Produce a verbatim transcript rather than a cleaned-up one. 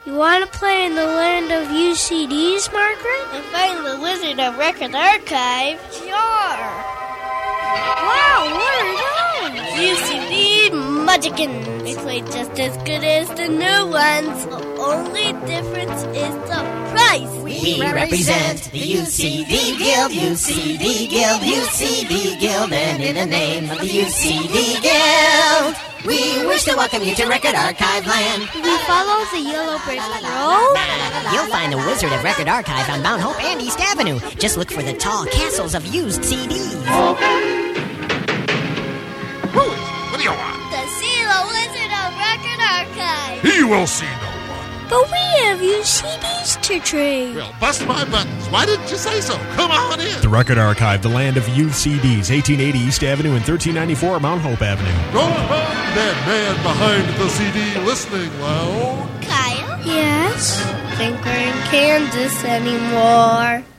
You want to play in the land of U C Ds, Margaret? And find the Wizard of Record Archive? Sure. Wow, what are those? U C D Magicans. They play just as good as the new ones. The only difference is the price. We represent the U C D Guild, U C D Guild, U C D Guild, and in the name of the U C D Guild, we wish to welcome you to Record Archive Land. We follow the Yellow Brick Road. You'll find the Wizard of Record Archive on Mount Hope and East Avenue. Just look for the tall castles of used C Ds. Who is it? What do you want? To see the Wizard of Record Archive. He will see no one. But we have U C Ds to trade. Well, bust my buttons. Why didn't you say so? Come on in. The Record Archive, the land of used C Ds, eighteen eighty East Avenue and thirteen ninety-four Mount Hope Avenue. Go on, that man behind the C D listening loud. Kyle? Yes? I think we're in Kansas anymore.